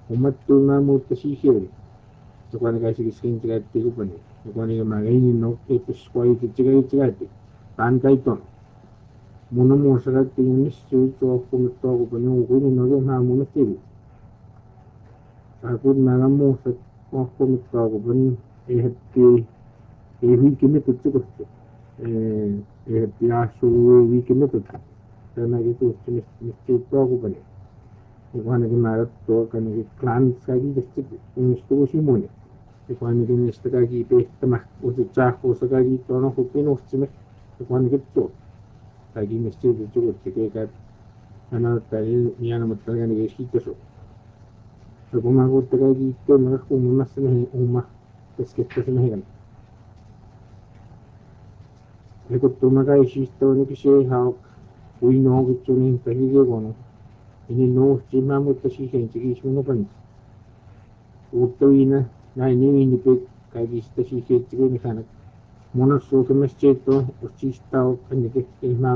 umattuimaamuutta siisiuli tuqanagaasigiskintigaattigupani tuqanigamagaini ippisquaititigaitigaati qaankaitono munamuusaqattiginissuitsuaqqumittuaqupani uquinunagemaamunatigu aqud magamuusat uaqqumittuaqupani ihatti ihuikimitutsuquttu ihatti aassuuikimituttu tanagituutsumistuuttuaqupani iguanagimaagattuaqanigi claanskagigastик unistugusimuni iguanagimistaqagi peettamaq usutsaaqquusaqagittuanorruppinuursimek iguanagittuq tagimissuututsuquttikekaat anauttai nianamattanaganigiiskittasu agumaguuttagagiittuuneqarqumimassanahi umma taskittasanahigan ekuttumagaisiistaunikiseihauq uinoogitsunin tagigegonu ininnuurtimaamuttasiiseentigiismunupan uuttavina nainiinipik kagistasiiseetsigunisanak munassuukimasseettu ussiistauq annikik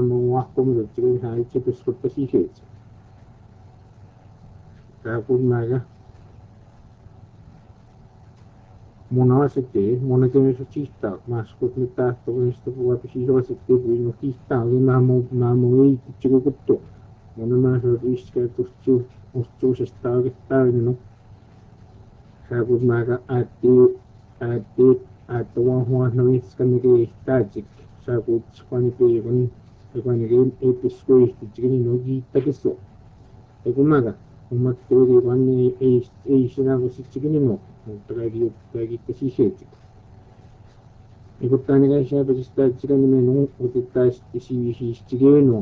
ihmaamuuarqumilutsigunisaaitsapisquttasiiseetsi taakunmaaga munawasitti munakimisutsiistauq maaskutmittaartugunistupugapisiisuasitti puinnukiistauq imaamuiitsiguquttu munamaasuut iskaat ustsuusistaugittaavinu saakunmaaga aattauahuarnaviiskammigiihtaatsik saakuutsquanipiigun iguanigi ippiskuihtitsigininugiittakissu takunmaaga ummattuugiiguanni eisinagusitsiginimmoq uttagagiittasiiseetsik iguttaanigaisiaapasistaatsigannimenu utittaastisiisiistigeenuaq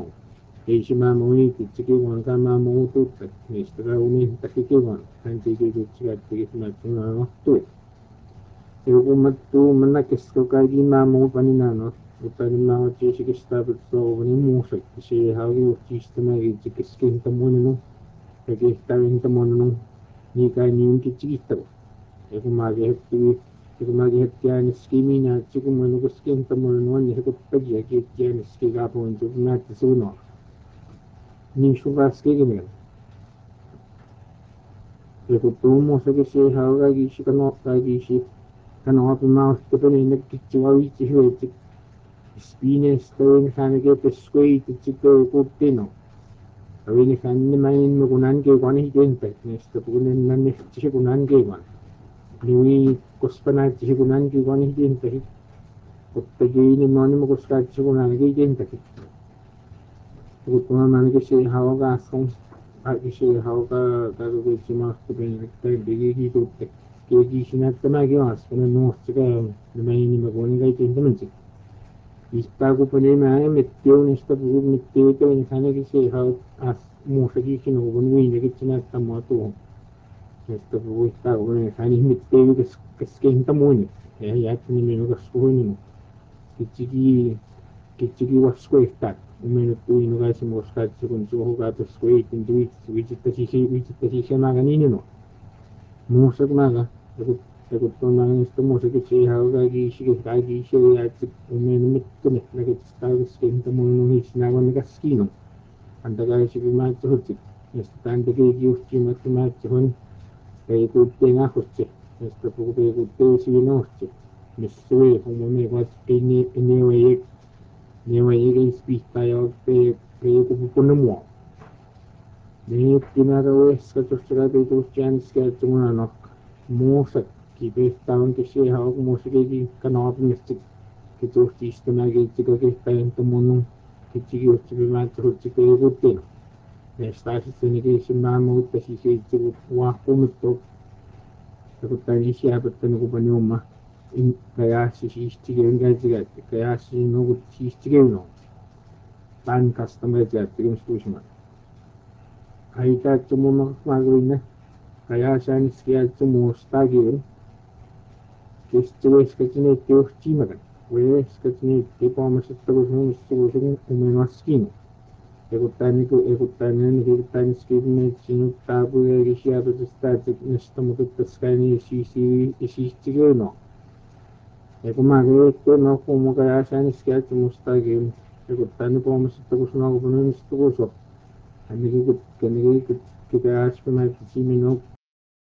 eisimaamuiititsigiguankaamaamuutuuttak niistaqauniintakikiguan antigiitutsigaattigismaatsunaanartuu iguqummattuu manakisqukaagiimaamuupaninaanor uttaanimaawatiisikistaapittooqupani muusak isiihaugiutsiistamaagiitsikiskintamuninu kagihtavintamuninu niikainiunkitsigistagu igumagihattiaaniskiminaatsigummanukiskintamuninu annisikuttagiagiittianiskigaapuuntugnaattisugunoq niissugaaskeeginigan igutuumuusakisiihaugagiisikanoqaagiisi kanoapimaustapaniinakkitsiguaviitsisuetsik spiinestavinisaanegeeppiskuititsikuukuuttino avinisaaninimaiinnugunaankeiguanihitientak niistapugunnannannihtisigunaankeiguan niui kuspanaattisigunaankeiguanihitientakik uttagiinimmuanimukuskaattисигунаанагиитиентакик igutumamaanigisiihaugaasqun aqisiihauga keegiisinaattamaagiuas kanannuurtsigaa nimaiinimaguanigaitiintamantik istaaqupanimamittiunistapugumittiitavinisaanagisiihau muusagiikinuqupuni uinagitsinaattammuatuuq istapugu istaaqupanisaanihmittiigu kaskintamuunik yaatsiniminuqarsquhunimu kitsiguasquihtaat uminuttuinugaasimuqaskaatsigun suuhugaappisquiitintuitsittasiisiamaaganiininu muusakmaaga takuttuunaaganistu muusakisiihaugagiisigaagiisiyaatsit uminumittuni nagitstaagiskintamuunu hiisinaaguannigaskiinum antagaisigimaatsuhutsik istataantagiigiurtiimattamaatsuhun peikuuttiingaaqutsi istapugupeikuuttiisiginuursi missui umamiiguat niuayigaispiihtaayauq peikupupunnamuaq niittimagaruiskatussagapeituussiaaniskiaatsugunaanoq muusak kipeihtaavankisiihauq muusakigi kanoapimissik kituurtiistamaagiitsikagihtaintamunu kitsigiurtipimaatsuhutsik peikuuttiino nestaasissanigiisimaamuuttasiiseitsigu uaqqumittuq takuttaaniisiaapattanikupaniumma kayaassisiistigeungaatigaatti kayaassinugut taankastamgaatigaattigimiskuusimat aitaatsumunaqmaaguinna kayaasaanisgiaatsumuustaagigun kistiguiskatiniittiurtiimagan uiskatiniittipoomasittagusumissugusugun uminuaskiinu iguttaaniskibmeetsinutaapuyaagisiaapatistaatsik nistamututtasqaani isiistigeunoq igumaagaittuunoqqumu kayaasaanisgiaatsumuustaagigun iguttaanipoomasittagusunoqupuniunistugusuq kanigikayaaspimaattisiminuq